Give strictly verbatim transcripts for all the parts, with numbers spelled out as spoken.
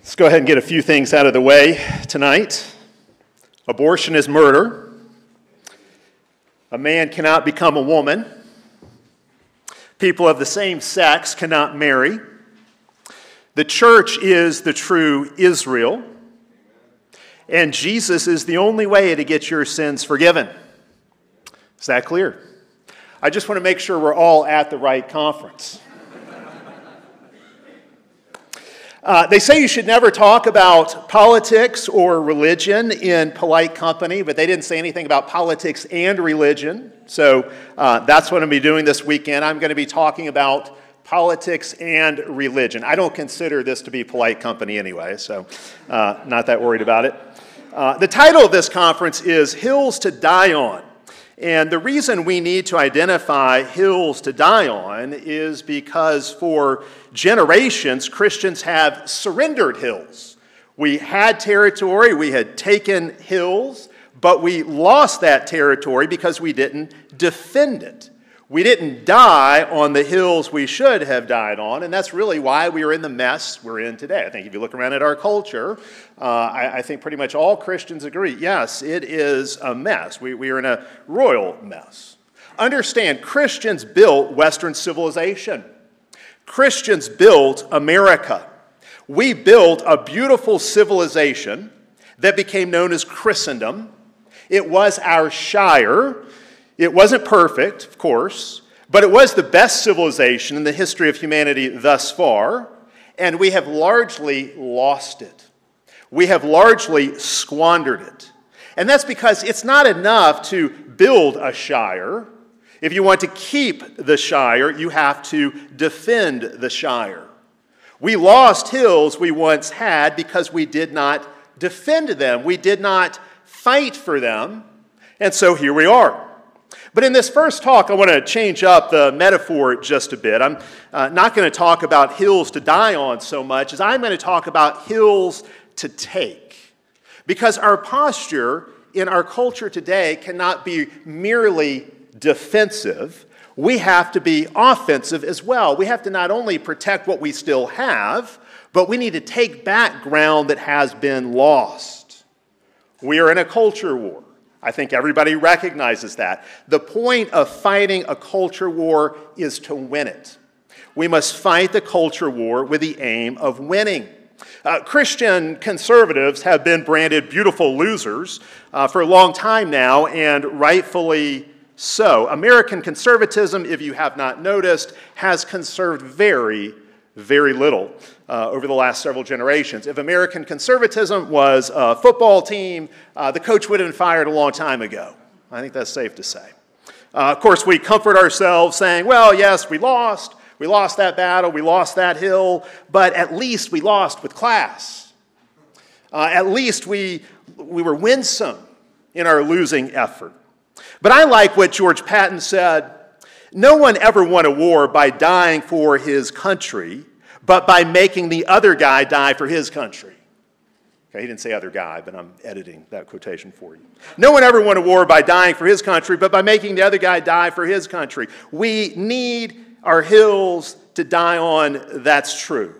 Let's go ahead and get a few things out of the way tonight. Abortion is murder. A man cannot become a woman. People of the same sex cannot marry. The church is the true Israel. And Jesus is the only way to get your sins forgiven. Is that clear? I just want to make sure we're all at the right conference. Uh, they say you should never talk about politics or religion in polite company, but they didn't say anything about politics and religion. So uh, that's what I'm going to be doing this weekend. I'm going to be talking about politics and religion. I don't consider this to be polite company anyway, so uh, not that worried about it. Uh, the title of this conference is Hills to Die On. And the reason we need to identify hills to die on is because for generations, Christians have surrendered hills. We had territory, we had taken hills, but we lost that territory because we didn't defend it. We didn't die on the hills we should have died on, and that's really why we are in the mess we're in today. I think if you look around at our culture, uh, I, I think pretty much all Christians agree, yes, it is a mess. We, we are in a royal mess. Understand, Christians built Western civilization. Christians built America. We built a beautiful civilization that became known as Christendom. It was our shire. It wasn't perfect, of course, but it was the best civilization in the history of humanity thus far, and we have largely lost it. We have largely squandered it. And that's because it's not enough to build a shire. If you want to keep the shire, you have to defend the shire. We lost hills we once had because we did not defend them. We did not fight for them, and so here we are. But in this first talk, I want to change up the metaphor just a bit. I'm uh, not going to talk about hills to die on so much as I'm going to talk about hills to take. Because our posture in our culture today cannot be merely defensive. We have to be offensive as well. We have to not only protect what we still have, but we need to take back ground that has been lost. We are in a culture war. I think everybody recognizes that. The point of fighting a culture war is to win it. We must fight the culture war with the aim of winning. Uh, Christian conservatives have been branded beautiful losers uh, for a long time now, and rightfully so. American conservatism, if you have not noticed, has conserved very, very little uh, over the last several generations. If American conservatism was a football team, uh, the coach would have been fired a long time ago. I think that's safe to say. Uh, of course, we comfort ourselves saying, well, yes, we lost. We lost that battle. We lost that hill. But at least we lost with class. Uh, at least we, we were winsome in our losing effort. But I like what George Patton said. No one ever won a war by dying for his country, but by making the other guy die for his country. Okay, he didn't say other guy, but I'm editing that quotation for you. No one ever won a war by dying for his country, but by making the other guy die for his country. We need our hills to die on, that's true.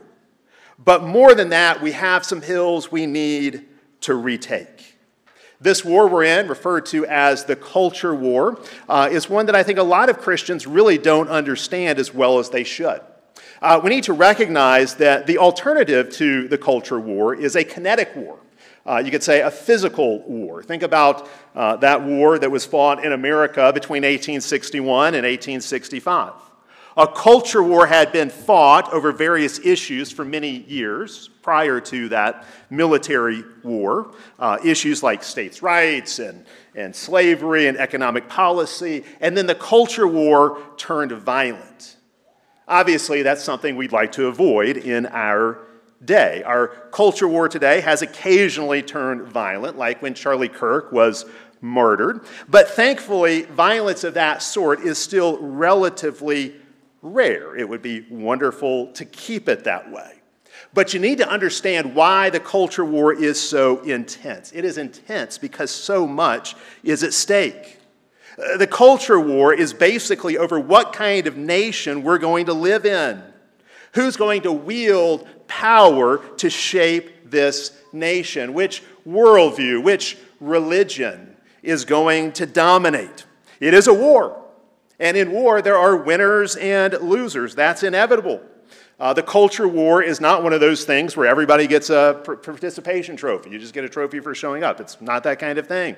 But more than that, we have some hills we need to retake. This war we're in, referred to as the culture war, uh, is one that I think a lot of Christians really don't understand as well as they should. Uh, we need to recognize that the alternative to the culture war is a kinetic war. Uh, you could say a physical war. Think about uh, that war that was fought in America between eighteen sixty-one and eighteen sixty-five. A culture war had been fought over various issues for many years prior to that military war. Uh, issues like states' rights and, and slavery and economic policy. And then the culture war turned violent. Obviously, that's something we'd like to avoid in our day. Our culture war today has occasionally turned violent, like when Charlie Kirk was murdered. But thankfully, violence of that sort is still relatively rare. It would be wonderful to keep it that way. But you need to understand why the culture war is so intense. It is intense because so much is at stake. The culture war is basically over what kind of nation we're going to live in. Who's going to wield power to shape this nation? Which worldview, which religion is going to dominate? It is a war. And in war, there are winners and losers. That's inevitable. Uh, the culture war is not one of those things where everybody gets a participation trophy. You just get a trophy for showing up. It's not that kind of thing.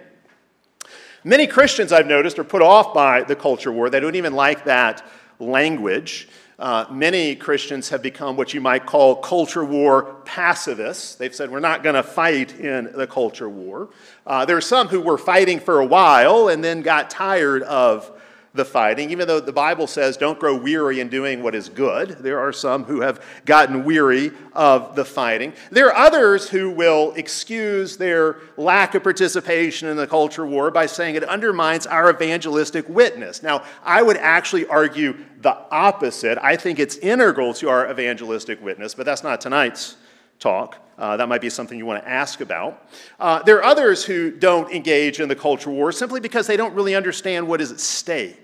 Many Christians, I've noticed, are put off by the culture war. They don't even like that language. Uh, many Christians have become what you might call culture war pacifists. They've said, we're not going to fight in the culture war. Uh, there are some who were fighting for a while and then got tired of the fighting. Even though the Bible says don't grow weary in doing what is good, there are some who have gotten weary of the fighting. There are others who will excuse their lack of participation in the culture war by saying it undermines our evangelistic witness. Now, I would actually argue the opposite. I think it's integral to our evangelistic witness, but that's not tonight's talk. Uh, that might be something you want to ask about. Uh, there are others who don't engage in the culture war simply because they don't really understand what is at stake.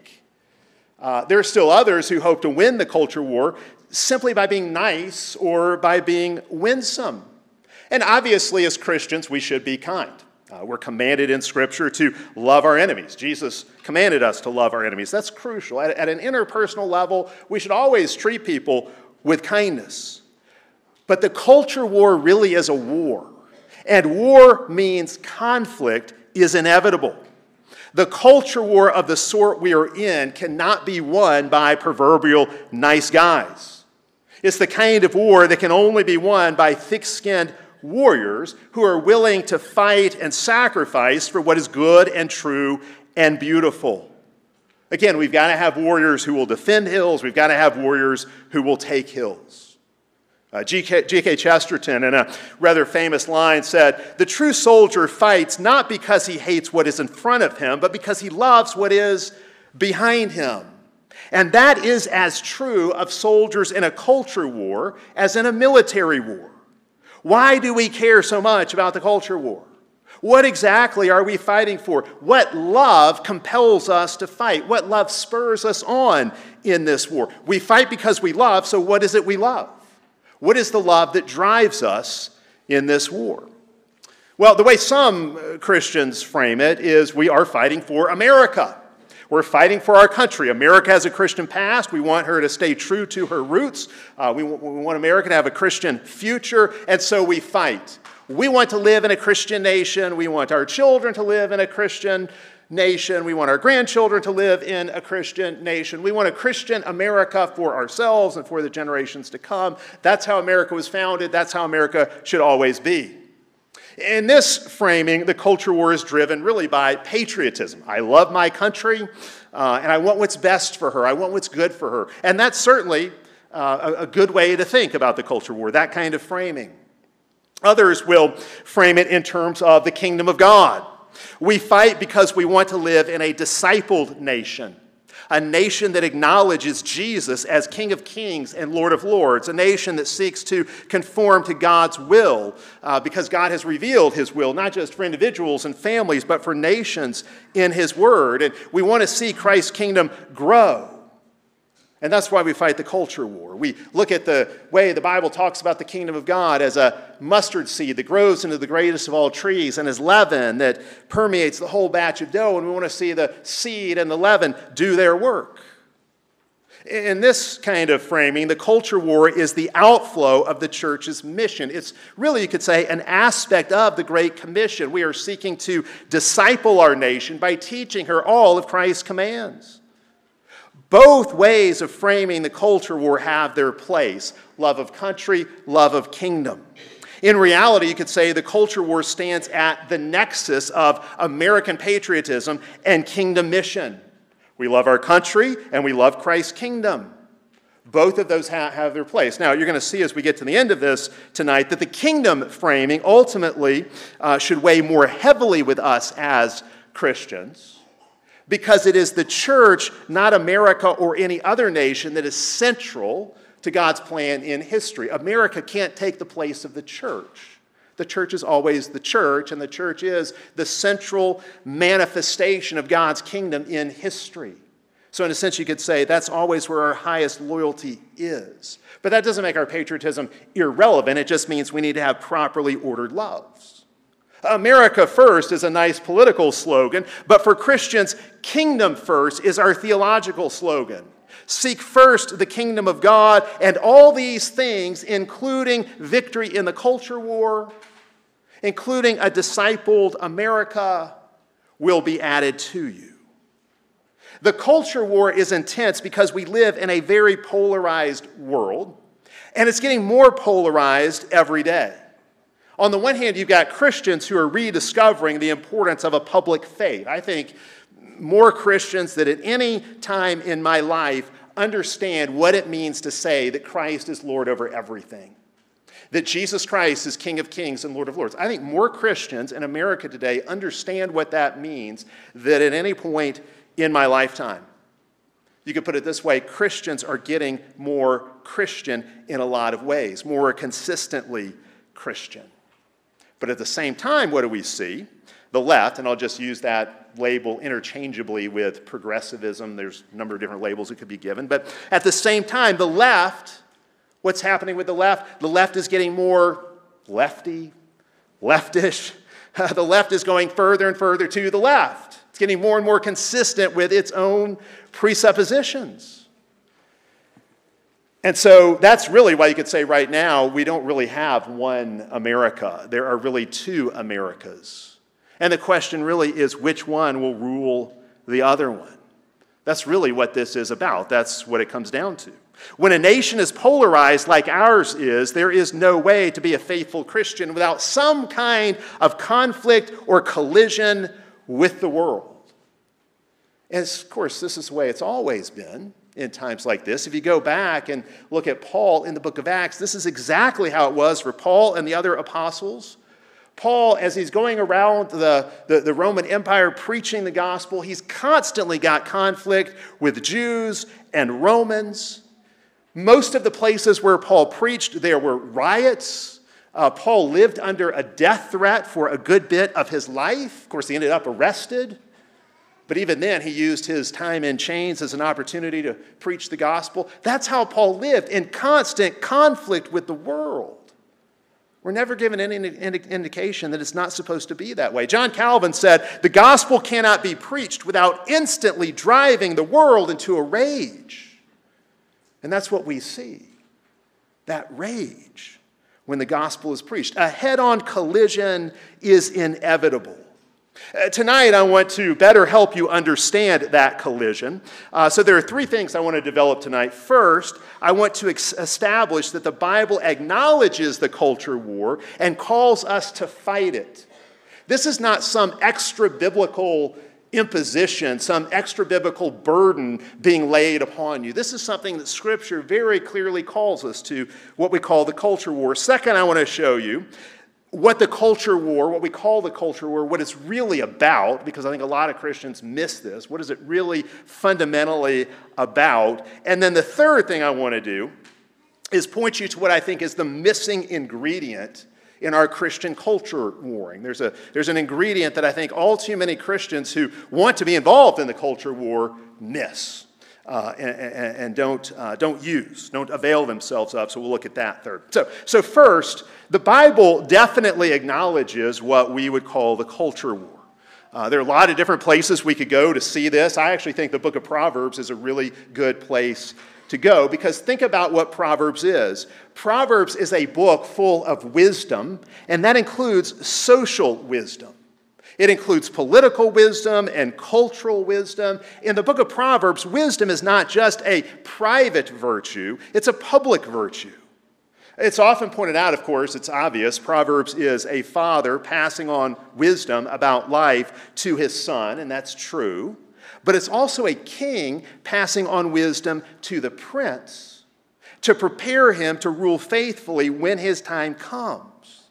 Uh, there are still others who hope to win the culture war simply by being nice or by being winsome. And obviously, as Christians, we should be kind. Uh, we're commanded in Scripture to love our enemies. Jesus commanded us to love our enemies. That's crucial. At, at an interpersonal level, we should always treat people with kindness. But the culture war really is a war. And war means conflict is inevitable. The culture war of the sort we are in cannot be won by proverbial nice guys. It's the kind of war that can only be won by thick-skinned warriors who are willing to fight and sacrifice for what is good and true and beautiful. Again, we've got to have warriors who will defend hills. We've got to have warriors who will take hills. Uh, G K Chesterton, in a rather famous line, said, "The true soldier fights not because he hates what is in front of him, but because he loves what is behind him." And that is as true of soldiers in a culture war as in a military war. Why do we care so much about the culture war? What exactly are we fighting for? What love compels us to fight? What love spurs us on in this war? We fight because we love, so what is it we love? What is the love that drives us in this war? Well, the way some Christians frame it is we are fighting for America. We're fighting for our country. America has a Christian past. We want her to stay true to her roots. Uh, we, we want America to have a Christian future, and so we fight. We want to live in a Christian nation. We want our children to live in a Christian nation. We want our grandchildren to live in a Christian nation. We want a Christian America for ourselves and for the generations to come. That's how America was founded. That's how America should always be. In this framing, the culture war is driven really by patriotism. I love my country, uh, and I want what's best for her. I want what's good for her. And that's certainly uh, a, a good way to think about the culture war, that kind of framing. Others will frame it in terms of the kingdom of God. We fight because we want to live in a discipled nation, a nation that acknowledges Jesus as King of Kings and Lord of Lords, a nation that seeks to conform to God's will uh, because God has revealed his will, not just for individuals and families, but for nations in his word. And we want to see Christ's kingdom grow. And that's why we fight the culture war. We look at the way the Bible talks about the kingdom of God as a mustard seed that grows into the greatest of all trees and as leaven that permeates the whole batch of dough. And we want to see the seed and the leaven do their work. In this kind of framing, the culture war is the outflow of the church's mission. It's really, you could say, an aspect of the Great Commission. We are seeking to disciple our nation by teaching her all of Christ's commands. Both ways of framing the culture war have their place. Love of country, love of kingdom. In reality, you could say the culture war stands at the nexus of American patriotism and kingdom mission. We love our country and we love Christ's kingdom. Both of those ha- have their place. Now, you're going to see as we get to the end of this tonight that the kingdom framing ultimately uh, should weigh more heavily with us as Christians, because it is the church, not America or any other nation, that is central to God's plan in history. America can't take the place of the church. The church is always the church, and the church is the central manifestation of God's kingdom in history. So in a sense, you could say that's always where our highest loyalty is. But that doesn't make our patriotism irrelevant. It just means we need to have properly ordered loves. America first is a nice political slogan, but for Christians, kingdom first is our theological slogan. Seek first the kingdom of God, and all these things, including victory in the culture war, including a discipled America, will be added to you. The culture war is intense because we live in a very polarized world, and it's getting more polarized every day. On the one hand, you've got Christians who are rediscovering the importance of a public faith. I think more Christians than at any time in my life understand what it means to say that Christ is Lord over everything, that Jesus Christ is King of Kings and Lord of Lords. I think more Christians in America today understand what that means than at any point in my lifetime. You could put it this way: Christians are getting more Christian in a lot of ways, more consistently Christian. But at the same time, what do we see? The left, and I'll just use that label interchangeably with progressivism. There's a number of different labels that could be given. But at the same time, the left, what's happening with the left? The left is getting more lefty, leftish. The left is going further and further to the left. It's getting more and more consistent with its own presuppositions. And so that's really why you could say right now we don't really have one America. There are really two Americas. And the question really is, which one will rule the other one? That's really what this is about. That's what it comes down to. When a nation is polarized like ours is, there is no way to be a faithful Christian without some kind of conflict or collision with the world. And of course, this is the way it's always been in times like this. If you go back and look at Paul in the book of Acts, this is exactly how it was for Paul and the other apostles. Paul, as he's going around the, the, the Roman Empire preaching the gospel, he's constantly got conflict with Jews and Romans. Most of the places where Paul preached, there were riots. Uh, Paul lived under a death threat for a good bit of his life. Of course, he ended up arrested. But even then, he used his time in chains as an opportunity to preach the gospel. That's how Paul lived, in constant conflict with the world. We're never given any indication that it's not supposed to be that way. John Calvin said, the gospel cannot be preached without instantly driving the world into a rage. And that's what we see, that rage when the gospel is preached. A head-on collision is inevitable. Uh, tonight, I want to better help you understand that collision. Uh, so there are three things I want to develop tonight. First, I want to ex- establish that the Bible acknowledges the culture war and calls us to fight it. This is not some extra-biblical imposition, some extra-biblical burden being laid upon you. This is something that Scripture very clearly calls us to, what we call the culture war. Second, I want to show you what the culture war, what we call the culture war, what it's really about, because I think a lot of Christians miss this. What is it really fundamentally about? And then the third thing I want to do is point you to what I think is the missing ingredient in our Christian culture warring. There's a there's an ingredient that I think all too many Christians who want to be involved in the culture war miss. Uh, and, and, and don't, uh, don't use, don't avail themselves of. So we'll look at that third. So, so first, the Bible definitely acknowledges what we would call the culture war. Uh, there are a lot of different places we could go to see this. I actually think the book of Proverbs is a really good place to go, because think about what Proverbs is. Proverbs is a book full of wisdom, and that includes social wisdom. It includes political wisdom and cultural wisdom. In the book of Proverbs, wisdom is not just a private virtue, it's a public virtue. It's often pointed out, of course, it's obvious, Proverbs is a father passing on wisdom about life to his son, and that's true. But it's also a king passing on wisdom to the prince to prepare him to rule faithfully when his time comes.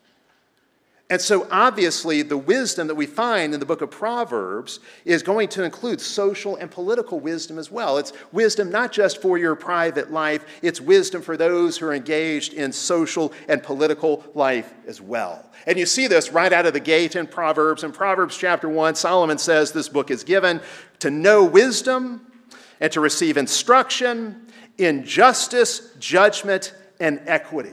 And so obviously the wisdom that we find in the book of Proverbs is going to include social and political wisdom as well. It's wisdom not just for your private life, it's wisdom for those who are engaged in social and political life as well. And you see this right out of the gate in Proverbs. In Proverbs chapter one, Solomon says this book is given to know wisdom and to receive instruction in justice, judgment, and equity.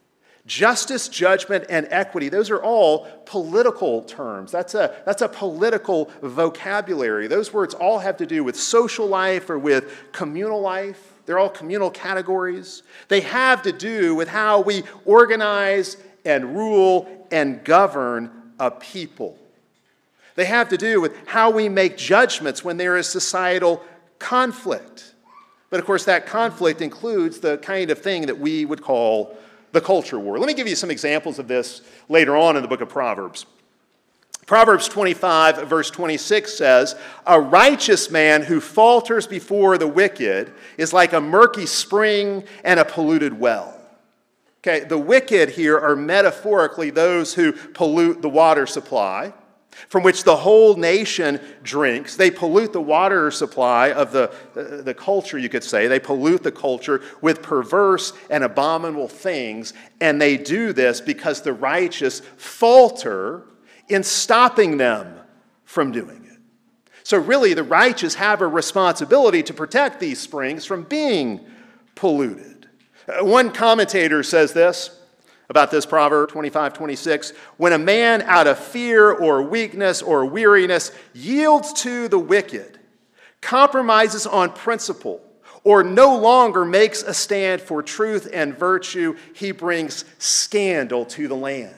Justice, judgment, and equity, those are all political terms. That's a, that's a political vocabulary. Those words all have to do with social life or with communal life. They're all communal categories. They have to do with how we organize and rule and govern a people. They have to do with how we make judgments when there is societal conflict. But of course, that conflict includes the kind of thing that we would call the culture war. Let me give you some examples of this later on in the book of Proverbs. Proverbs twenty-five, verse twenty-six says, "A righteous man who falters before the wicked is like a murky spring and a polluted well." Okay, the wicked here are metaphorically those who pollute the water supply from which the whole nation drinks. They pollute the water supply of the, the, the culture, you could say. They pollute the culture with perverse and abominable things, and they do this because the righteous falter in stopping them from doing it. So really, the righteous have a responsibility to protect these springs from being polluted. Uh, one commentator says this about this proverb, twenty-five twenty-six, "When a man out of fear or weakness or weariness yields to the wicked, compromises on principle, or no longer makes a stand for truth and virtue, he brings scandal to the land."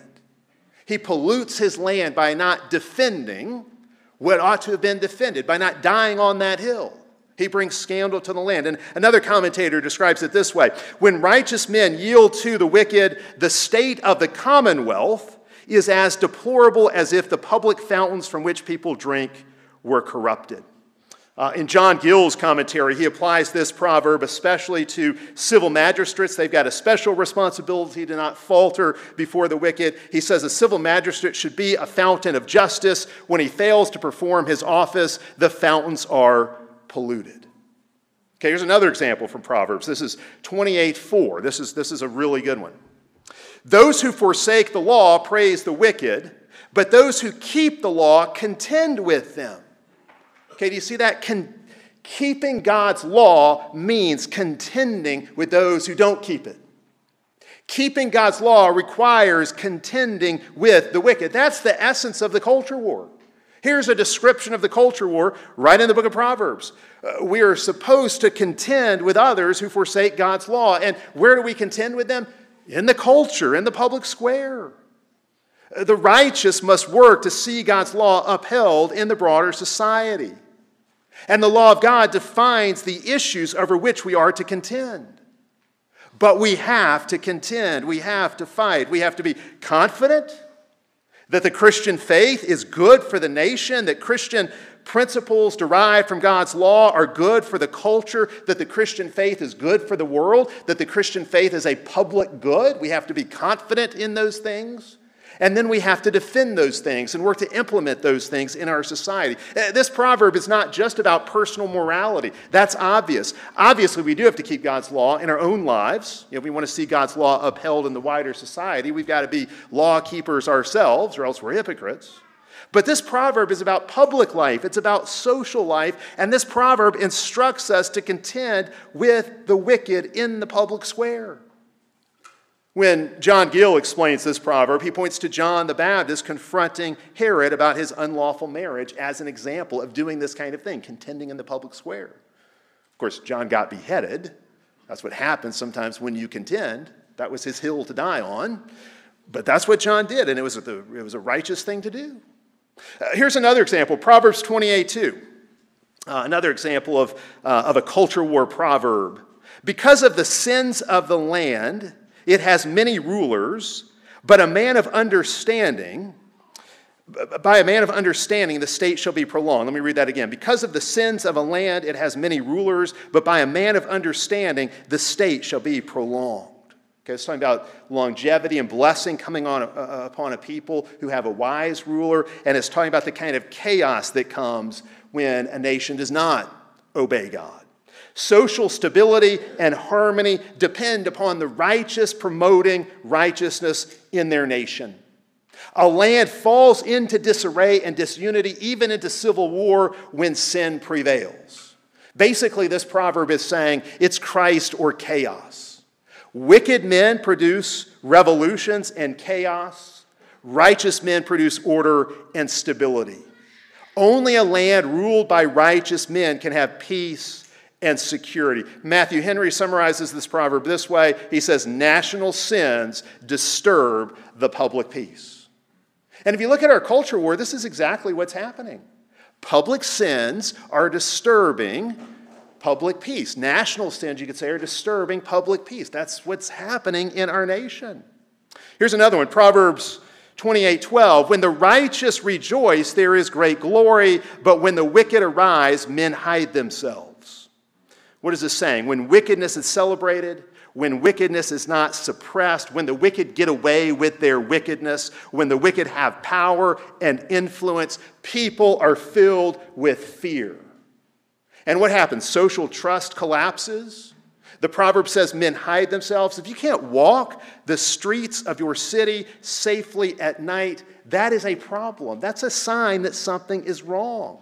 He pollutes his land by not defending what ought to have been defended, by not dying on that hill. He brings scandal to the land. And another commentator describes it this way: "When righteous men yield to the wicked, the state of the commonwealth is as deplorable as if the public fountains from which people drink were corrupted." Uh, in John Gill's commentary, he applies this proverb especially to civil magistrates. They've got a special responsibility to not falter before the wicked. He says a civil magistrate should be a fountain of justice. When he fails to perform his office, the fountains are polluted. Okay, here's another example from Proverbs. This is twenty-eight four. This is, this is a really good one. "Those who forsake the law praise the wicked, but those who keep the law contend with them." Okay, do you see that? Con- keeping God's law means contending with those who don't keep it. Keeping God's law requires contending with the wicked. That's the essence of the culture war. Here's a description of the culture war right in the book of Proverbs. Uh, we are supposed to contend with others who forsake God's law. And where do we contend with them? In the culture, in the public square. Uh, the righteous must work to see God's law upheld in the broader society. And the law of God defines the issues over which we are to contend. But we have to contend. We have to fight. We have to be confident that the Christian faith is good for the nation, that Christian principles derived from God's law are good for the culture, that the Christian faith is good for the world, that the Christian faith is a public good. We have to be confident in those things. And then we have to defend those things and work to implement those things in our society. This proverb is not just about personal morality. That's obvious. Obviously, we do have to keep God's law in our own lives. You know, if we want to see God's law upheld in the wider society, we've got to be law keepers ourselves, or else we're hypocrites. But this proverb is about public life. It's about social life. And this proverb instructs us to contend with the wicked in the public square. When John Gill explains this proverb, he points to John the Baptist confronting Herod about his unlawful marriage as an example of doing this kind of thing, contending in the public square. Of course, John got beheaded. That's what happens sometimes when you contend. That was his hill to die on. But that's what John did, and it was a, it was a righteous thing to do. Uh, here's another example, Proverbs twenty-eight two. Uh, another example of, uh, of a culture war proverb. "Because of the sins of the land, it has many rulers, but a man of understanding, by a man of understanding, the state shall be prolonged." Let me read that again. "Because of the sins of a land, it has many rulers, but by a man of understanding, the state shall be prolonged." Okay, it's talking about longevity and blessing coming on uh, upon a people who have a wise ruler, and it's talking about the kind of chaos that comes when a nation does not obey God. Social stability and harmony depend upon the righteous promoting righteousness in their nation. A land falls into disarray and disunity, even into civil war, when sin prevails. Basically, this proverb is saying it's Christ or chaos. Wicked men produce revolutions and chaos. Righteous men produce order and stability. Only a land ruled by righteous men can have peace and security. Matthew Henry summarizes this proverb this way. He says, national sins disturb the public peace. And if you look at our culture war, this is exactly what's happening. Public sins are disturbing public peace. National sins, you could say, are disturbing public peace. That's what's happening in our nation. Here's another one, Proverbs twenty-eight twelve. When the righteous rejoice, there is great glory, but when the wicked arise, men hide themselves. What is this saying? When wickedness is celebrated, when wickedness is not suppressed, when the wicked get away with their wickedness, when the wicked have power and influence, people are filled with fear. And what happens? Social trust collapses. The proverb says men hide themselves. If you can't walk the streets of your city safely at night, that is a problem. That's a sign that something is wrong.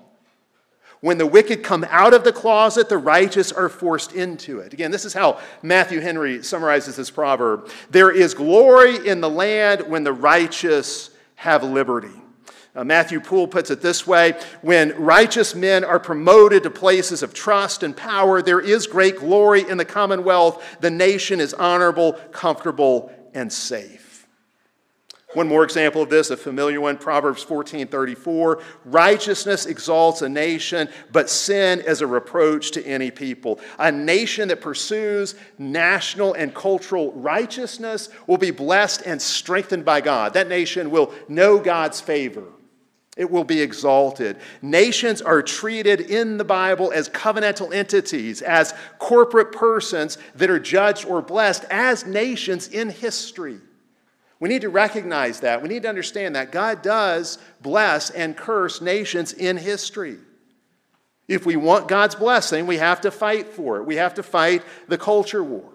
When the wicked come out of the closet, the righteous are forced into it. Again, this is how Matthew Henry summarizes this proverb. There is glory in the land when the righteous have liberty. Uh, Matthew Poole puts it this way, when righteous men are promoted to places of trust and power, there is great glory in the commonwealth. The nation is honorable, comfortable, and safe. One more example of this, a familiar one, Proverbs fourteen thirty-four. Righteousness exalts a nation, but sin is a reproach to any people. A nation that pursues national and cultural righteousness will be blessed and strengthened by God. That nation will know God's favor. It will be exalted. Nations are treated in the Bible as covenantal entities, as corporate persons that are judged or blessed as nations in history. We need to recognize that. We need to understand that God does bless and curse nations in history. If we want God's blessing, we have to fight for it. We have to fight the culture war.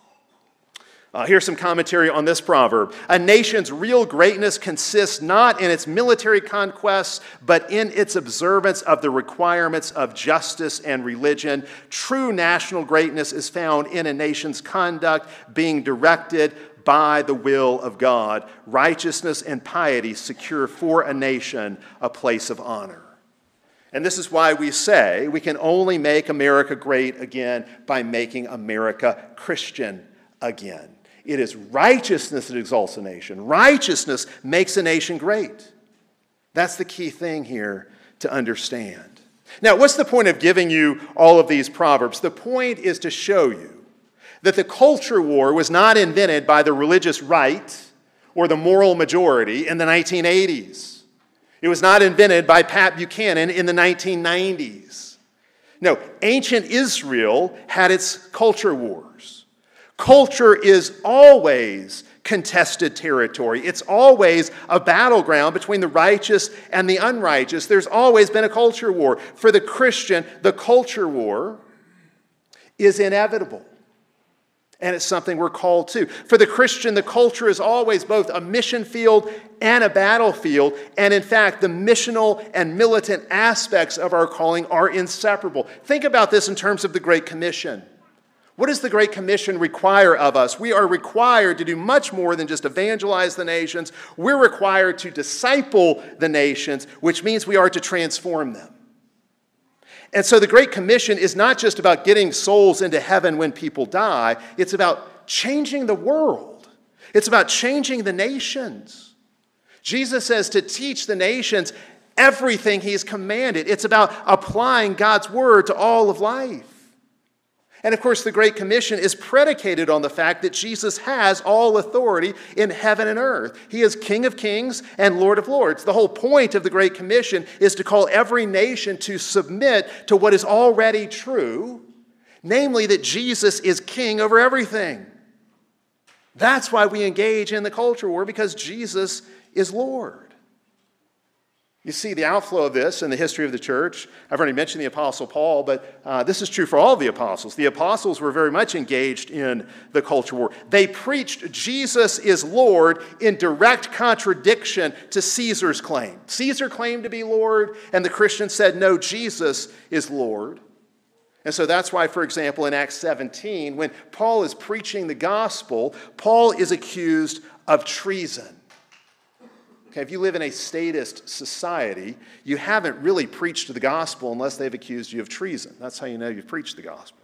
Uh, here's some commentary on this proverb. A nation's real greatness consists not in its military conquests, but in its observance of the requirements of justice and religion. True national greatness is found in a nation's conduct being directed by the will of God. Righteousness and piety secure for a nation a place of honor. And this is why we say we can only make America great again by making America Christian again. It is righteousness that exalts a nation. Righteousness makes a nation great. That's the key thing here to understand. Now, what's the point of giving you all of these proverbs? The point is to show you that the culture war was not invented by the religious right or the moral majority in the nineteen eighties. It was not invented by Pat Buchanan in the nineteen nineties. No, ancient Israel had its culture wars. Culture is always contested territory. It's always a battleground between the righteous and the unrighteous. There's always been a culture war. For the Christian, the culture war is inevitable. And it's something we're called to. For the Christian, the culture is always both a mission field and a battlefield. And in fact, the missional and militant aspects of our calling are inseparable. Think about this in terms of the Great Commission. What does the Great Commission require of us? We are required to do much more than just evangelize the nations. We're required to disciple the nations, which means we are to transform them. And so the Great Commission is not just about getting souls into heaven when people die. It's about changing the world. It's about changing the nations. Jesus says to teach the nations everything he's commanded. It's about applying God's word to all of life. And of course, the Great Commission is predicated on the fact that Jesus has all authority in heaven and earth. He is King of Kings and Lord of Lords. The whole point of the Great Commission is to call every nation to submit to what is already true, namely that Jesus is king over everything. That's why we engage in the culture war, because Jesus is Lord. You see the outflow of this in the history of the church. I've already mentioned the Apostle Paul, but uh, this is true for all the apostles. The apostles were very much engaged in the culture war. They preached Jesus is Lord in direct contradiction to Caesar's claim. Caesar claimed to be Lord, and the Christians said, no, Jesus is Lord. And so that's why, for example, in Acts seventeen, when Paul is preaching the gospel, Paul is accused of treason. Okay, if you live in a statist society, you haven't really preached the gospel unless they've accused you of treason. That's how you know you've preached the gospel.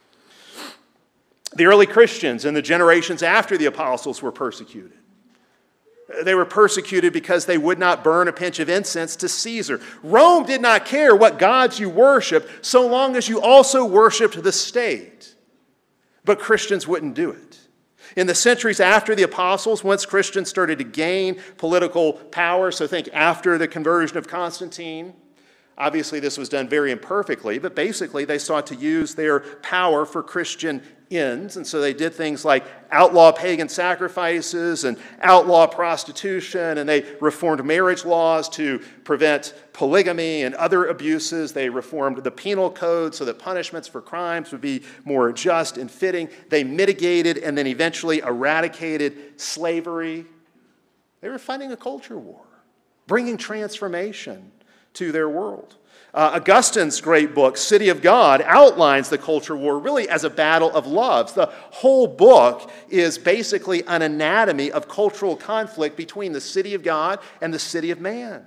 The early Christians and the generations after the apostles were persecuted. They were persecuted because they would not burn a pinch of incense to Caesar. Rome did not care what gods you worshiped so long as you also worshiped the state. But Christians wouldn't do it. In the centuries after the apostles, once Christians started to gain political power, so think after the conversion of Constantine, obviously this was done very imperfectly, but basically they sought to use their power for Christian ends. And so they did things like outlaw pagan sacrifices and outlaw prostitution, and they reformed marriage laws to prevent polygamy and other abuses. They reformed the penal code so that punishments for crimes would be more just and fitting. They mitigated and then eventually eradicated slavery. They were fighting a culture war, bringing transformation to their world. Uh, Augustine's great book, City of God, outlines the culture war really as a battle of loves. The whole book is basically an anatomy of cultural conflict between the city of God and the city of man.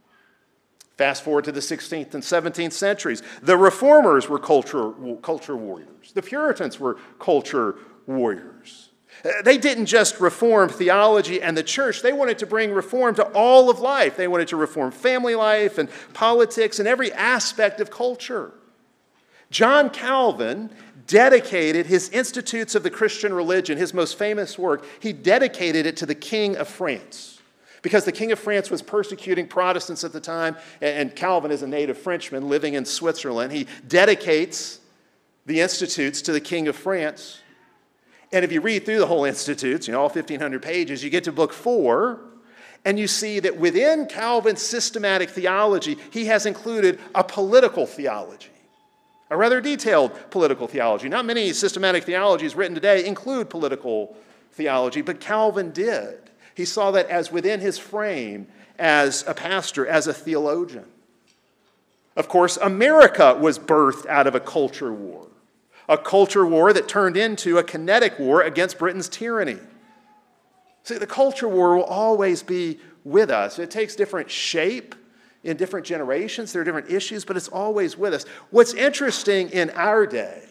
Fast forward to the sixteenth and seventeenth centuries. The Reformers were culture, culture warriors. The Puritans were culture warriors. They didn't just reform theology and the church. They wanted to bring reform to all of life. They wanted to reform family life and politics and every aspect of culture. John Calvin dedicated his Institutes of the Christian Religion, his most famous work, he dedicated it to the King of France. Because the King of France was persecuting Protestants at the time, and Calvin is a native Frenchman living in Switzerland. He dedicates the Institutes to the King of France. And if you read through the whole Institutes, you know, all fifteen hundred pages, you get to book four, and you see that within Calvin's systematic theology, he has included a political theology, a rather detailed political theology. Not many systematic theologies written today include political theology, but Calvin did. He saw that as within his frame as a pastor, as a theologian. Of course, America was birthed out of a culture war. A culture war that turned into a kinetic war against Britain's tyranny. See, the culture war will always be with us. It takes different shape in different generations. There are different issues, but it's always with us. What's interesting in our day,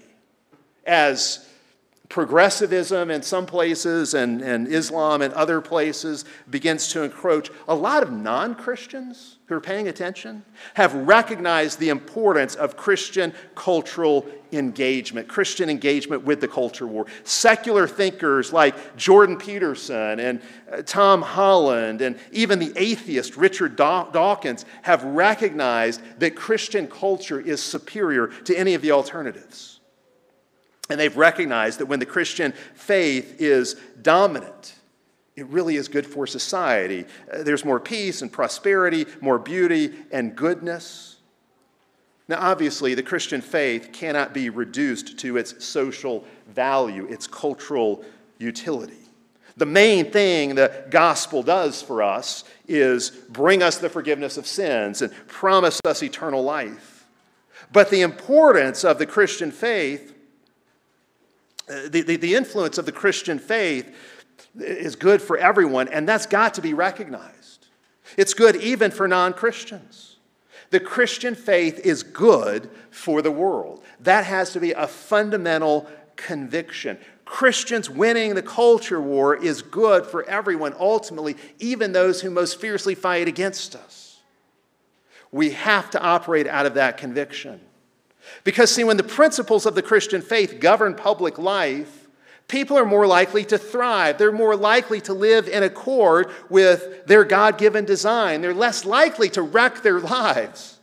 as progressivism in some places and, and Islam in other places begins to encroach, a lot of non-Christians who are paying attention have recognized the importance of Christian cultural engagement, Christian engagement with the culture war. Secular thinkers like Jordan Peterson and uh, Tom Holland and even the atheist Richard Daw- Dawkins have recognized that Christian culture is superior to any of the alternatives. And they've recognized that when the Christian faith is dominant, it really is good for society. Uh, there's more peace and prosperity, more beauty and goodness. Now, obviously, the Christian faith cannot be reduced to its social value, its cultural utility. The main thing the gospel does for us is bring us the forgiveness of sins and promise us eternal life. But the importance of the Christian faith, the, the, the influence of the Christian faith is good for everyone, and that's got to be recognized. It's good even for non-Christians. The Christian faith is good for the world. That has to be a fundamental conviction. Christians winning the culture war is good for everyone, ultimately, even those who most fiercely fight against us. We have to operate out of that conviction. Because, see, when the principles of the Christian faith govern public life, people are more likely to thrive. They're more likely to live in accord with their God-given design. They're less likely to wreck their lives.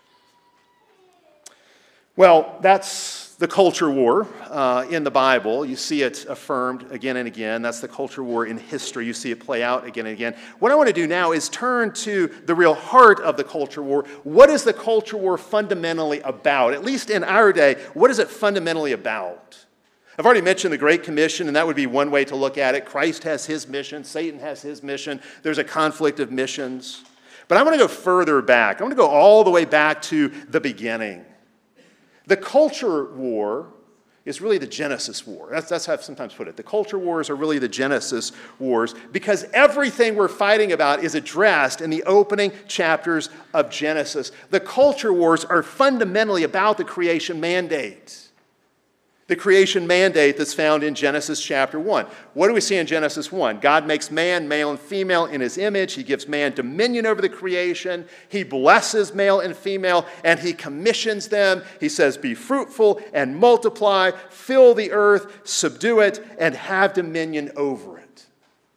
Well, that's the culture war uh, in the Bible. You see it affirmed again and again. That's the culture war in history. You see it play out again and again. What I want to do now is turn to the real heart of the culture war. What is the culture war fundamentally about? At least in our day, what is it fundamentally about? I've already mentioned the Great Commission, and that would be one way to look at it. Christ has his mission. Satan has his mission. There's a conflict of missions. But I want to go further back. I want to go all the way back to the beginning. The culture war is really the Genesis war. That's, that's how I've sometimes put it. The culture wars are really the Genesis wars because everything we're fighting about is addressed in the opening chapters of Genesis. The culture wars are fundamentally about the creation mandate. The creation mandate that's found in Genesis chapter one. What do we see in Genesis one? God makes man, male and female, in his image. He gives man dominion over the creation. He blesses male and female, and he commissions them. He says, be fruitful and multiply, fill the earth, subdue it, and have dominion over it.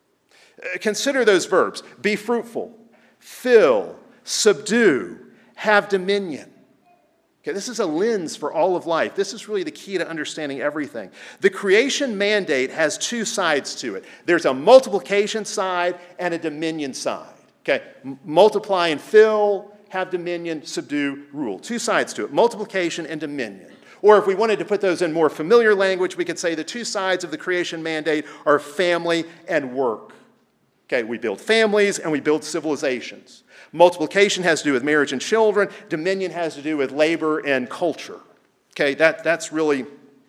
Consider those verbs. Be fruitful, fill, subdue, have dominion. Okay, this is a lens for all of life. This is really the key to understanding everything. The creation mandate has two sides to it. There's a multiplication side and a dominion side. Okay, M- multiply and fill, have dominion, subdue, rule. Two sides to it, multiplication and dominion. Or if we wanted to put those in more familiar language, we could say the two sides of the creation mandate are family and work. Okay, we build families and we build civilizations. Multiplication has to do with marriage and children. Dominion has to do with labor and culture. Okay, that, that's really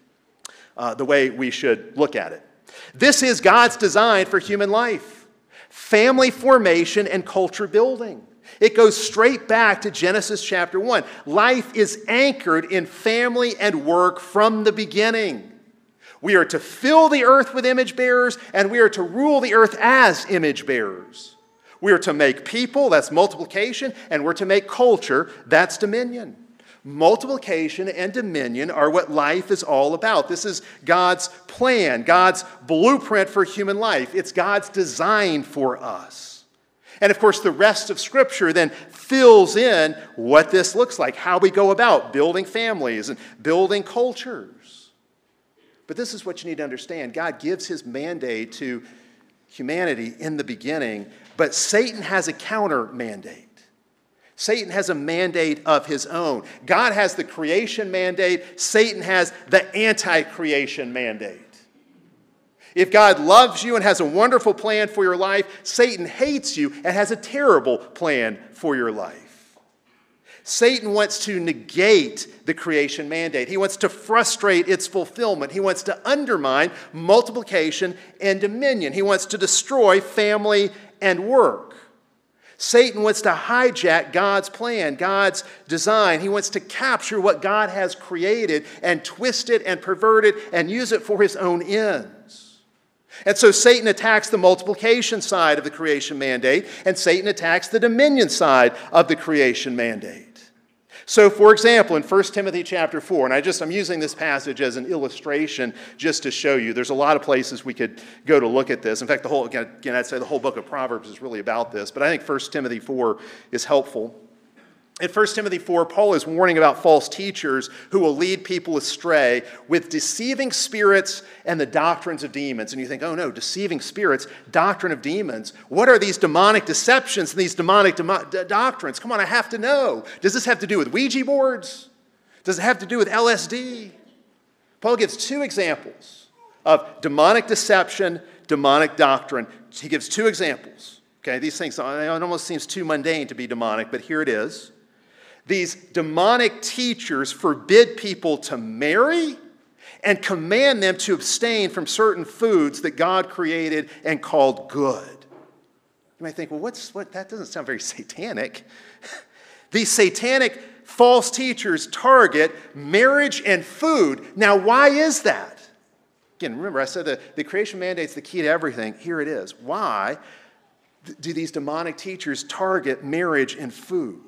uh, the way we should look at it. This is God's design for human life. Family formation and culture building. It goes straight back to Genesis chapter one. Life is anchored in family and work from the beginning. We are to fill the earth with image bearers, and we are to rule the earth as image bearers. We are to make people, that's multiplication, and we're to make culture, that's dominion. Multiplication and dominion are what life is all about. This is God's plan, God's blueprint for human life. It's God's design for us. And of course, the rest of Scripture then fills in what this looks like, how we go about building families and building cultures. But this is what you need to understand. God gives his mandate to humanity in the beginning, but Satan has a counter mandate. Satan has a mandate of his own. God has the creation mandate. Satan has the anti-creation mandate. If God loves you and has a wonderful plan for your life, Satan hates you and has a terrible plan for your life. Satan wants to negate the creation mandate. He wants to frustrate its fulfillment. He wants to undermine multiplication and dominion. He wants to destroy family and work. Satan wants to hijack God's plan, God's design. He wants to capture what God has created and twist it and pervert it and use it for his own ends. And so Satan attacks the multiplication side of the creation mandate, and Satan attacks the dominion side of the creation mandate. So, for example, in First Timothy chapter four, and I just, I'm using this passage as an illustration just to show you. There's a lot of places we could go to look at this. In fact, the whole, again, I'd say the whole book of Proverbs is really about this, but I think First Timothy four is helpful. In First Timothy four, Paul is warning about false teachers who will lead people astray with deceiving spirits and the doctrines of demons. And you think, oh no, deceiving spirits, doctrine of demons. What are these demonic deceptions and these demonic demo- d- doctrines? Come on, I have to know. Does this have to do with Ouija boards? Does it have to do with L S D? Paul gives two examples of demonic deception, demonic doctrine. He gives two examples. Okay, these things, it almost seems too mundane to be demonic, but here it is. These demonic teachers forbid people to marry and command them to abstain from certain foods that God created and called good. You might think, well, what's what? That doesn't sound very satanic. These satanic false teachers target marriage and food. Now, why is that? Again, remember, I said that the creation mandate's the key to everything. Here it is. Why do these demonic teachers target marriage and food?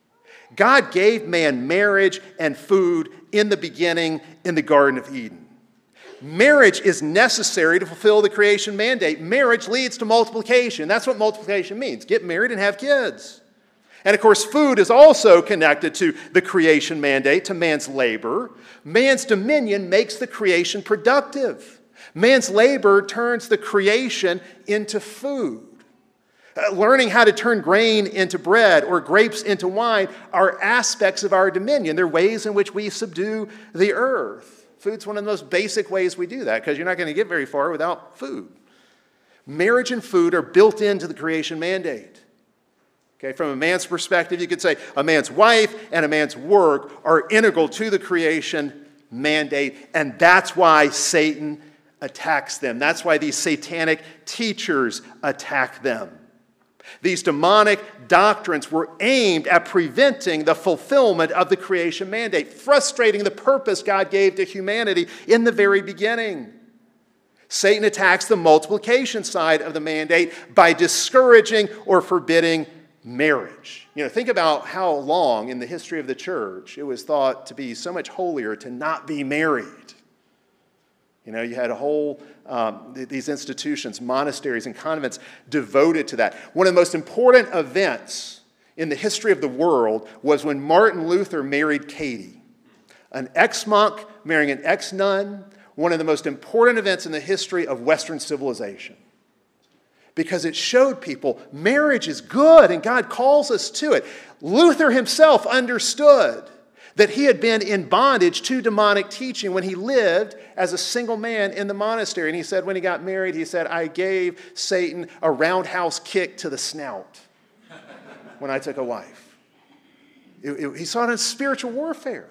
God gave man marriage and food in the beginning in the Garden of Eden. Marriage is necessary to fulfill the creation mandate. Marriage leads to multiplication. That's what multiplication means. Get married and have kids. And of course, food is also connected to the creation mandate, to man's labor. Man's dominion makes the creation productive. Man's labor turns the creation into food. Uh, learning how to turn grain into bread or grapes into wine are aspects of our dominion. They're ways in which we subdue the earth. Food's one of the most basic ways we do that because you're not going to get very far without food. Marriage and food are built into the creation mandate. Okay, from a man's perspective, you could say a man's wife and a man's work are integral to the creation mandate, and that's why Satan attacks them. That's why these satanic teachers attack them. These demonic doctrines were aimed at preventing the fulfillment of the creation mandate, frustrating the purpose God gave to humanity in the very beginning. Satan attacks the multiplication side of the mandate by discouraging or forbidding marriage. You know, think about how long in the history of the church it was thought to be so much holier to not be married. You know, you had a whole, um, these institutions, monasteries and convents devoted to that. One of the most important events in the history of the world was when Martin Luther married Katie, an ex-monk marrying an ex-nun, one of the most important events in the history of Western civilization. Because it showed people marriage is good and God calls us to it. Luther himself understood that he had been in bondage to demonic teaching when he lived as a single man in the monastery. And he said when he got married, he said, I gave Satan a roundhouse kick to the snout when I took a wife. It, it, he saw it as spiritual warfare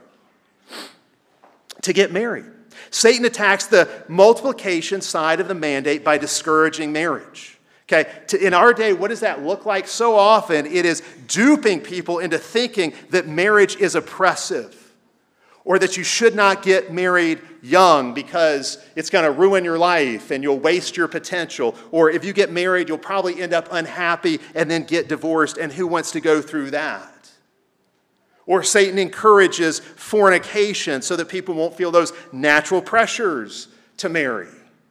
to get married. Satan attacks the multiplication side of the mandate by discouraging marriage. Okay, to, in our day, what does that look like? So often it is duping people into thinking that marriage is oppressive or that you should not get married young because it's going to ruin your life and you'll waste your potential. Or if you get married, you'll probably end up unhappy and then get divorced, and who wants to go through that? Or Satan encourages fornication so that people won't feel those natural pressures to marry.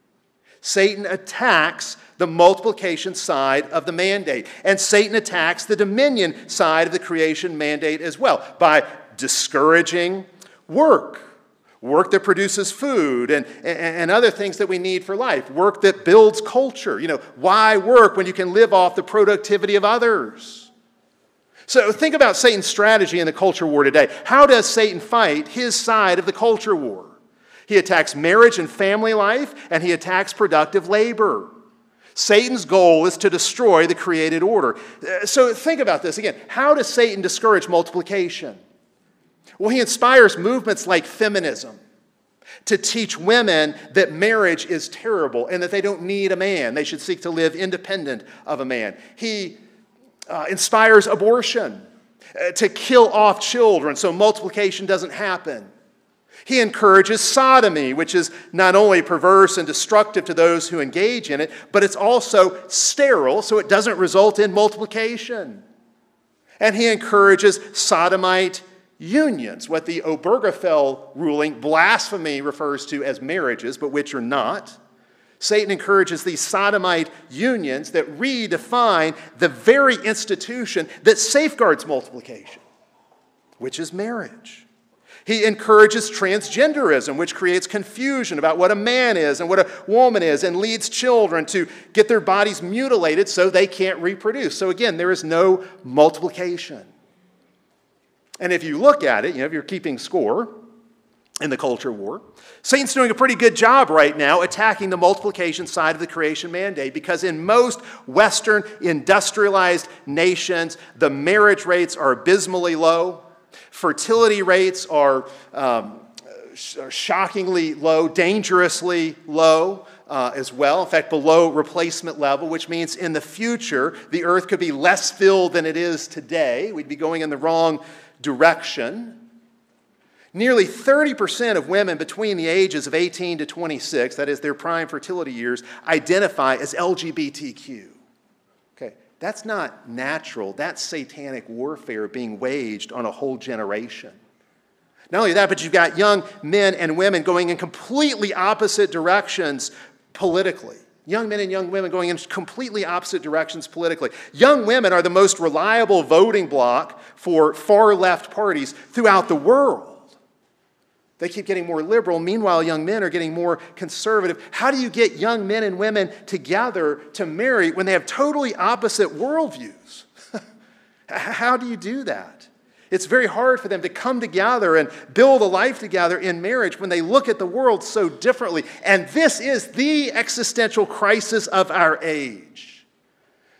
Satan attacks the multiplication side of the mandate. And Satan attacks the dominion side of the creation mandate as well by discouraging work. Work that produces food and, and, and other things that we need for life. Work that builds culture. You know, why work when you can live off the productivity of others? So think about Satan's strategy in the culture war today. How does Satan fight his side of the culture war? He attacks marriage and family life, and he attacks productive labor. Satan's goal is to destroy the created order. So think about this again. How does Satan discourage multiplication? Well, he inspires movements like feminism to teach women that marriage is terrible and that they don't need a man. They should seek to live independent of a man. He uh, inspires abortion uh, to kill off children so multiplication doesn't happen. He encourages sodomy, which is not only perverse and destructive to those who engage in it, but it's also sterile, so it doesn't result in multiplication. And he encourages sodomite unions, what the Obergefell ruling, blasphemy, refers to as marriages, but which are not. Satan encourages these sodomite unions that redefine the very institution that safeguards multiplication, which is marriage. He encourages transgenderism, which creates confusion about what a man is and what a woman is, and leads children to get their bodies mutilated so they can't reproduce. So again, there is no multiplication. And if you look at it, you know, if you're keeping score in the culture war, Satan's doing a pretty good job right now attacking the multiplication side of the creation mandate, because in most Western industrialized nations, the marriage rates are abysmally low. Fertility rates are, um, are shockingly low, dangerously low uh, as well. In fact, below replacement level, which means in the future, the earth could be less filled than it is today. We'd be going in the wrong direction. Nearly thirty percent of women between the ages of eighteen to twenty-six, that is their prime fertility years, identify as L G B T Q. Okay, that's not natural. That's satanic warfare being waged on a whole generation. Not only that, but you've got young men and women going in completely opposite directions politically. Young men and young women going in completely opposite directions politically. Young women are the most reliable voting bloc for far-left parties throughout the world. They keep getting more liberal. Meanwhile, young men are getting more conservative. How do you get young men and women together to marry when they have totally opposite worldviews? How do you do that? It's very hard for them to come together and build a life together in marriage when they look at the world so differently. And this is the existential crisis of our age.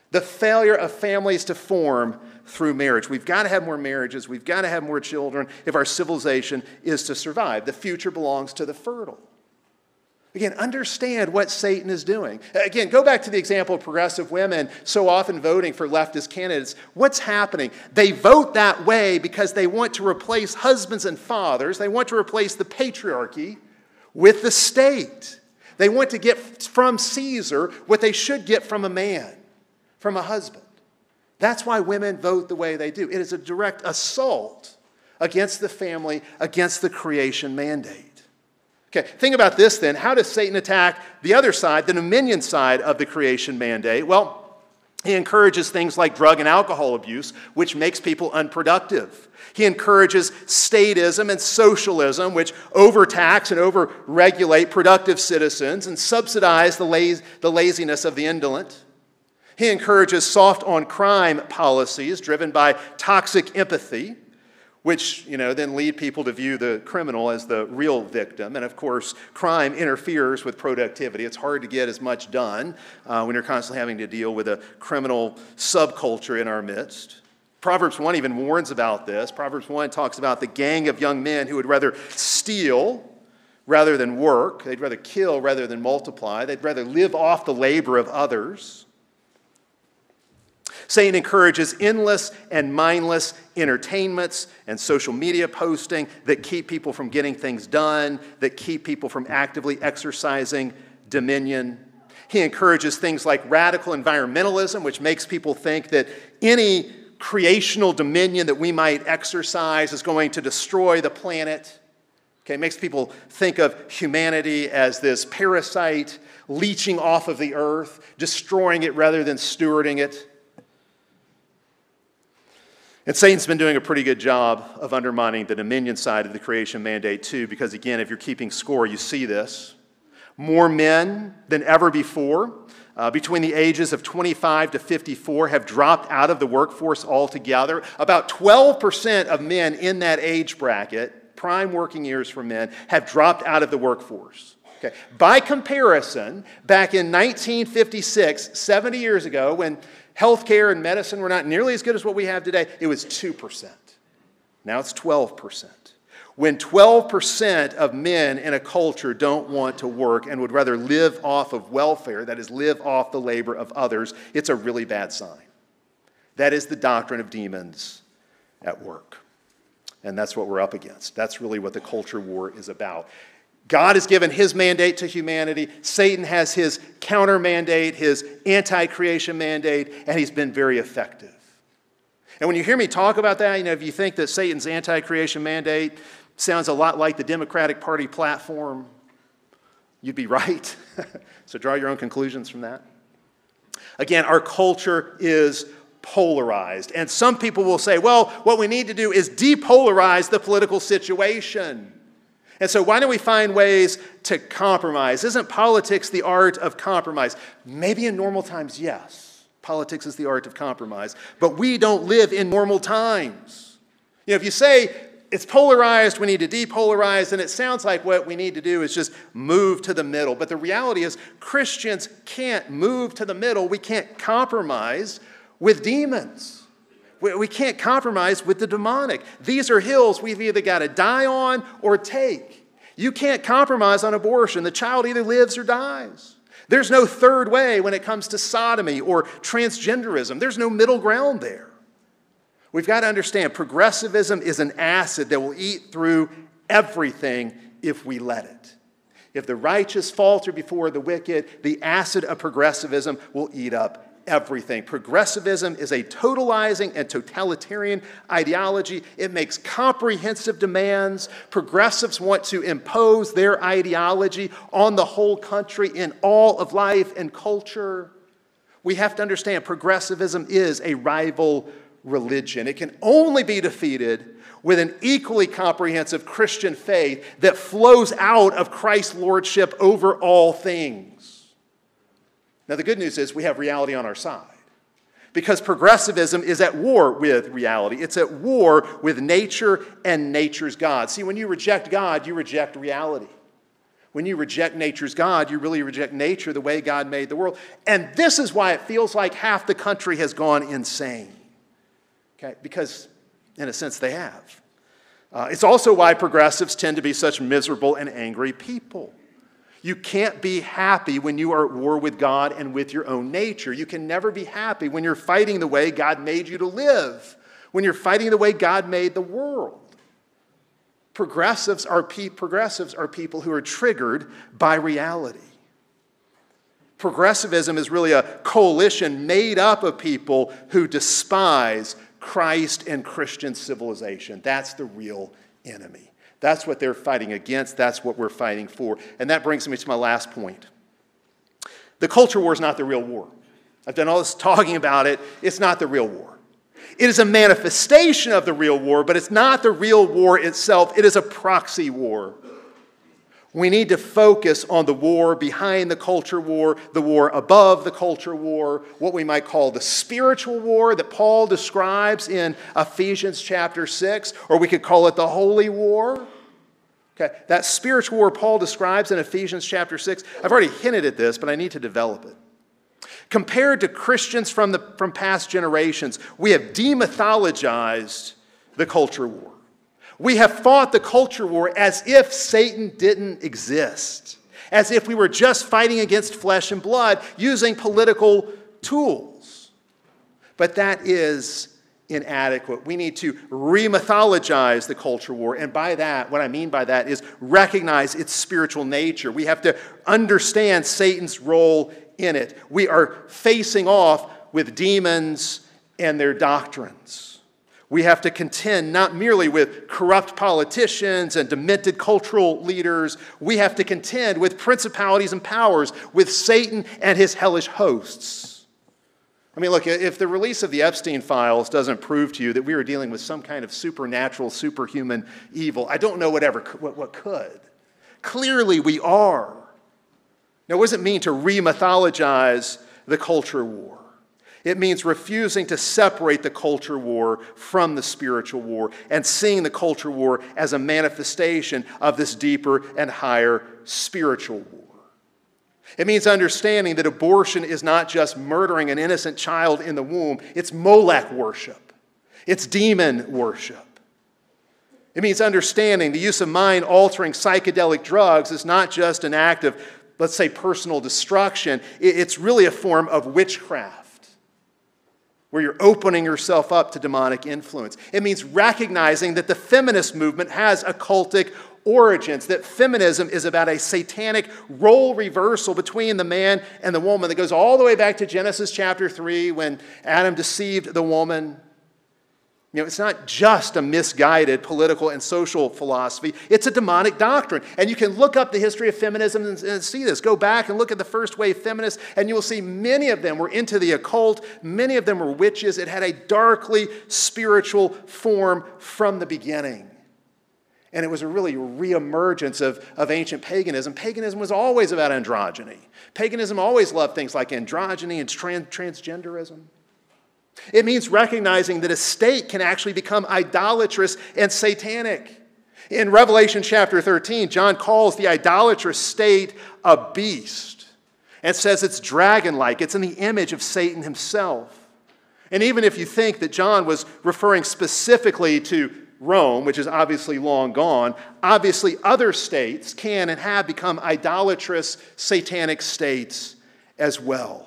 The failure of families to form through marriage. We've got to have more marriages. We've got to have more children if our civilization is to survive. The future belongs to the fertile. Again, understand what Satan is doing. Again, go back to the example of progressive women so often voting for leftist candidates. What's happening? They vote that way because they want to replace husbands and fathers. They want to replace the patriarchy with the state. They want to get from Caesar what they should get from a man, from a husband. That's why women vote the way they do. It is a direct assault against the family, against the creation mandate. Okay, think about this then. How does Satan attack the other side, the dominion side of the creation mandate? Well, he encourages things like drug and alcohol abuse, which makes people unproductive. He encourages statism and socialism, which overtax and overregulate productive citizens and subsidize the, laz- the laziness of the indolent. He encourages soft-on-crime policies driven by toxic empathy, which, you know, then lead people to view the criminal as the real victim. And, of course, crime interferes with productivity. It's hard to get as much done uh, when you're constantly having to deal with a criminal subculture in our midst. Proverbs one even warns about this. Proverbs one talks about the gang of young men who would rather steal rather than work. They'd rather kill rather than multiply. They'd rather live off the labor of others. Satan encourages endless and mindless entertainments and social media posting that keep people from getting things done, that keep people from actively exercising dominion. He encourages things like radical environmentalism, which makes people think that any creational dominion that we might exercise is going to destroy the planet. Okay, it makes people think of humanity as this parasite leeching off of the earth, destroying it rather than stewarding it. And Satan's been doing a pretty good job of undermining the dominion side of the creation mandate too, because again, if you're keeping score, you see this. More men than ever before, uh, between the ages of twenty-five to fifty-four, have dropped out of the workforce altogether. About twelve percent of men in that age bracket, prime working years for men, have dropped out of the workforce. Okay. By comparison, back in nineteen fifty-six, seventy years ago, when healthcare and medicine were not nearly as good as what we have today, it was two percent. Now it's twelve percent. When twelve percent of men in a culture don't want to work and would rather live off of welfare, that is, live off the labor of others, it's a really bad sign. That is the doctrine of demons at work. And that's what we're up against. That's really what the culture war is about. God has given his mandate to humanity. Satan has his counter mandate, his anti-creation mandate, and he's been very effective. And when you hear me talk about that, you know, if you think that Satan's anti-creation mandate sounds a lot like the Democratic Party platform, you'd be right. So draw your own conclusions from that. Again, our culture is polarized. And some people will say, well, what we need to do is depolarize the political situation. And so why don't we find ways to compromise? Isn't politics the art of compromise? Maybe in normal times, yes. Politics is the art of compromise. But we don't live in normal times. You know, if you say it's polarized, we need to depolarize, then it sounds like what we need to do is just move to the middle. But the reality is Christians can't move to the middle. We can't compromise with demons. We can't compromise with the demonic. These are hills we've either got to die on or take. You can't compromise on abortion. The child either lives or dies. There's no third way when it comes to sodomy or transgenderism. There's no middle ground there. We've got to understand progressivism is an acid that will eat through everything if we let it. If the righteous falter before the wicked, the acid of progressivism will eat up everything. Progressivism is a totalizing and totalitarian ideology. It makes comprehensive demands. Progressives want to impose their ideology on the whole country in all of life and culture. We have to understand progressivism is a rival religion. It can only be defeated with an equally comprehensive Christian faith that flows out of Christ's lordship over all things. Now, the good news is we have reality on our side, because progressivism is at war with reality. It's at war with nature and nature's God. See, when you reject God, you reject reality. When you reject nature's God, you really reject nature the way God made the world. And this is why it feels like half the country has gone insane. Okay? Because, in a sense, they have. Uh, it's also why progressives tend to be such miserable and angry people. You can't be happy when you are at war with God and with your own nature. You can never be happy when you're fighting the way God made you to live, when you're fighting the way God made the world. Progressives are, pe- progressives are people who are triggered by reality. Progressivism is really a coalition made up of people who despise Christ and Christian civilization. That's the real enemy. That's what they're fighting against. That's what we're fighting for. And that brings me to my last point. The culture war is not the real war. I've done all this talking about it. It's not the real war. It is a manifestation of the real war, but it's not the real war itself. It is a proxy war. We need to focus on the war behind the culture war, the war above the culture war, what we might call the spiritual war that Paul describes in Ephesians chapter six, or we could call it the holy war. Okay, that spiritual war Paul describes in Ephesians chapter six, I've already hinted at this, but I need to develop it. Compared to Christians from, the, from past generations, we have demythologized the culture war. We have fought the culture war as if Satan didn't exist, as if we were just fighting against flesh and blood using political tools. But that is inadequate. We need to remythologize the culture war. And by that, what I mean by that is recognize its spiritual nature. We have to understand Satan's role in it. We are facing off with demons and their doctrines. We have to contend not merely with corrupt politicians and demented cultural leaders. We have to contend with principalities and powers, with Satan and his hellish hosts. I mean, look, if the release of the Epstein files doesn't prove to you that we are dealing with some kind of supernatural, superhuman evil, I don't know whatever, what, what could. Clearly we are. Now, what does it mean to remythologize the culture war? It means refusing to separate the culture war from the spiritual war and seeing the culture war as a manifestation of this deeper and higher spiritual war. It means understanding that abortion is not just murdering an innocent child in the womb. It's Molech worship. It's demon worship. It means understanding the use of mind-altering psychedelic drugs is not just an act of, let's say, personal destruction. It's really a form of witchcraft, where you're opening yourself up to demonic influence. It means recognizing that the feminist movement has occultic origins, that feminism is about a satanic role reversal between the man and the woman that goes all the way back to Genesis chapter three when Adam deceived the woman. You know, it's not just a misguided political and social philosophy. It's a demonic doctrine. And you can look up the history of feminism and, and see this. Go back and look at the first wave feminists, and you will see many of them were into the occult. Many of them were witches. It had a darkly spiritual form from the beginning. And it was a really reemergence of, of ancient paganism. Paganism was always about androgyny. Paganism always loved things like androgyny and trans, transgenderism. It means recognizing that a state can actually become idolatrous and satanic. In Revelation chapter thirteen, John calls the idolatrous state a beast and says it's dragon-like. It's in the image of Satan himself. And even if you think that John was referring specifically to Rome, which is obviously long gone, obviously other states can and have become idolatrous, satanic states as well.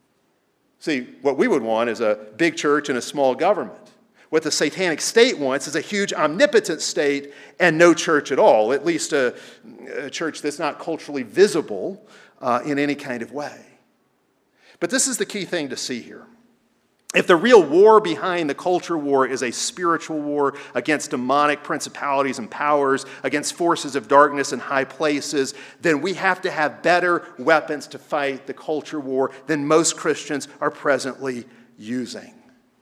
See, what we would want is a big church and a small government. What the satanic state wants is a huge omnipotent state and no church at all, at least a, a church that's not culturally visible uh, in any kind of way. But this is the key thing to see here. If the real war behind the culture war is a spiritual war against demonic principalities and powers, against forces of darkness in high places, then we have to have better weapons to fight the culture war than most Christians are presently using.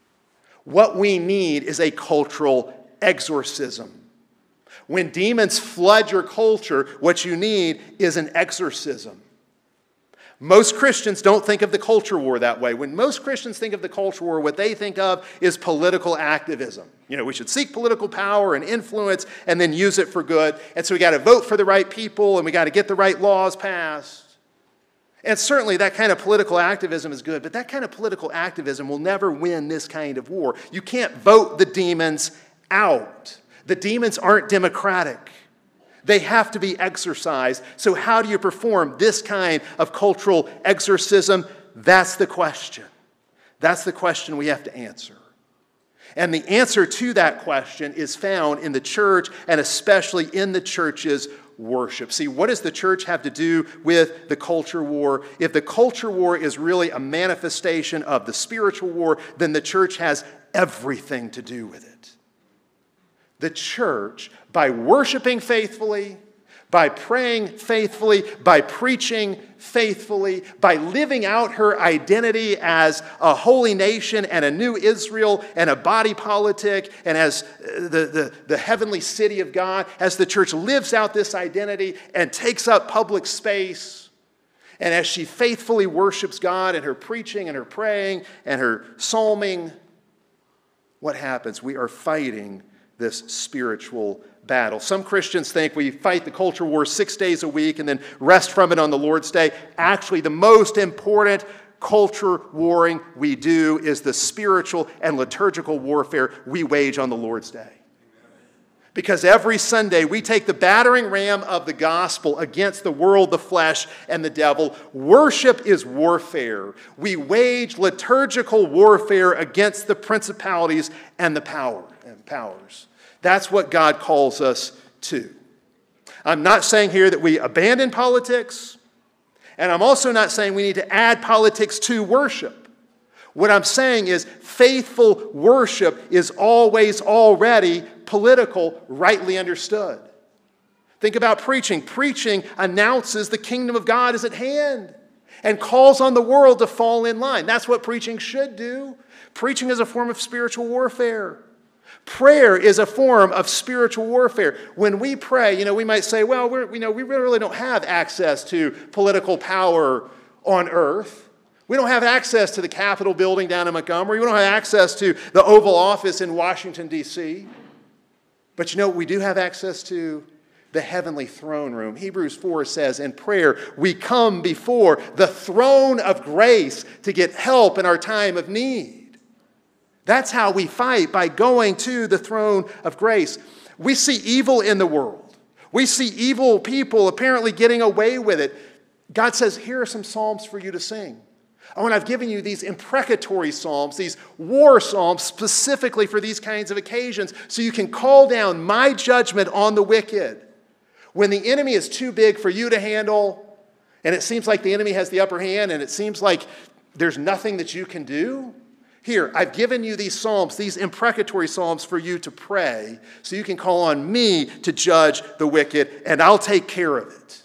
What we need is a cultural exorcism. When demons flood your culture, what you need is an exorcism. Most Christians don't think of the culture war that way. When most Christians think of the culture war, what they think of is political activism. You know, we should seek political power and influence and then use it for good. And so we got to vote for the right people and we got to get the right laws passed. And certainly that kind of political activism is good, but that kind of political activism will never win this kind of war. You can't vote the demons out. The demons aren't democratic. They have to be exorcised. So how do you perform this kind of cultural exorcism? That's the question. That's the question we have to answer. And the answer to that question is found in the church, and especially in the church's worship. See, what does the church have to do with the culture war? If the culture war is really a manifestation of the spiritual war, then the church has everything to do with it. The church, by worshiping faithfully, by praying faithfully, by preaching faithfully, by living out her identity as a holy nation and a new Israel and a body politic and as the, the, the heavenly city of God, as the church lives out this identity and takes up public space, and as she faithfully worships God in her preaching and her praying and her psalming, what happens? We are fighting this spiritual battle. Some Christians think we fight the culture war six days a week and then rest from it on the Lord's Day. Actually, the most important culture warring we do is the spiritual and liturgical warfare we wage on the Lord's Day. Because every Sunday we take the battering ram of the gospel against the world, the flesh, and the devil. Worship is warfare. We wage liturgical warfare against the principalities and the power and powers. That's what God calls us to. I'm not saying here that we abandon politics, and I'm also not saying we need to add politics to worship. What I'm saying is faithful worship is always already political, rightly understood. Think about preaching. Preaching announces the kingdom of God is at hand and calls on the world to fall in line. That's what preaching should do. Preaching is a form of spiritual warfare. Prayer is a form of spiritual warfare. When we pray, you know, we might say, well, we're, you know, we really don't have access to political power on earth. We don't have access to the Capitol building down in Montgomery. We don't have access to the Oval Office in Washington, D C But you know what we do have access to? The heavenly throne room. Hebrews four says, in prayer, we come before the throne of grace to get help in our time of need. That's how we fight, by going to the throne of grace. We see evil in the world. We see evil people apparently getting away with it. God says, here are some psalms for you to sing. Oh, and I've given you these imprecatory psalms, these war psalms specifically for these kinds of occasions, so you can call down my judgment on the wicked. When the enemy is too big for you to handle, and it seems like the enemy has the upper hand, and it seems like there's nothing that you can do, here, I've given you these psalms, these imprecatory psalms for you to pray, so you can call on me to judge the wicked, and I'll take care of it.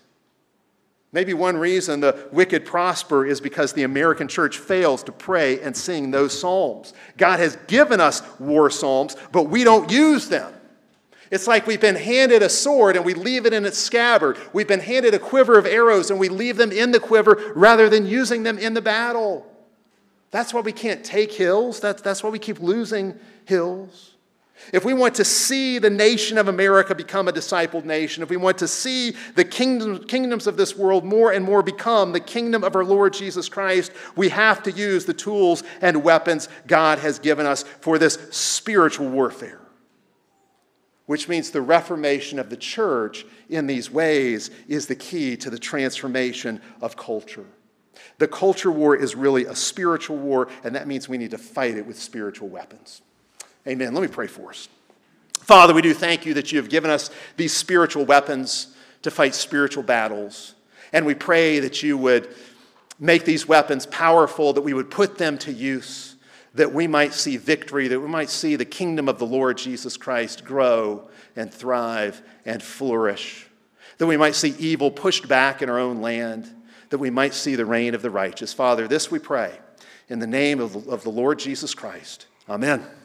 Maybe one reason the wicked prosper is because the American church fails to pray and sing those psalms. God has given us war psalms, but we don't use them. It's like we've been handed a sword and we leave it in its scabbard. We've been handed a quiver of arrows and we leave them in the quiver rather than using them in the battle. That's why we can't take hills. That's, that's why we keep losing hills. If we want to see the nation of America become a discipled nation, if we want to see the kingdom, kingdoms of this world more and more become the kingdom of our Lord Jesus Christ, we have to use the tools and weapons God has given us for this spiritual warfare. Which means the reformation of the church in these ways is the key to the transformation of culture. The culture war is really a spiritual war, and that means we need to fight it with spiritual weapons. Amen. Let me pray for us. Father, we do thank you that you have given us these spiritual weapons to fight spiritual battles. And we pray that you would make these weapons powerful, that we would put them to use, that we might see victory, that we might see the kingdom of the Lord Jesus Christ grow and thrive and flourish, that we might see evil pushed back in our own land, that we might see the reign of the righteous. Father, this we pray in the name of the Lord Jesus Christ. Amen.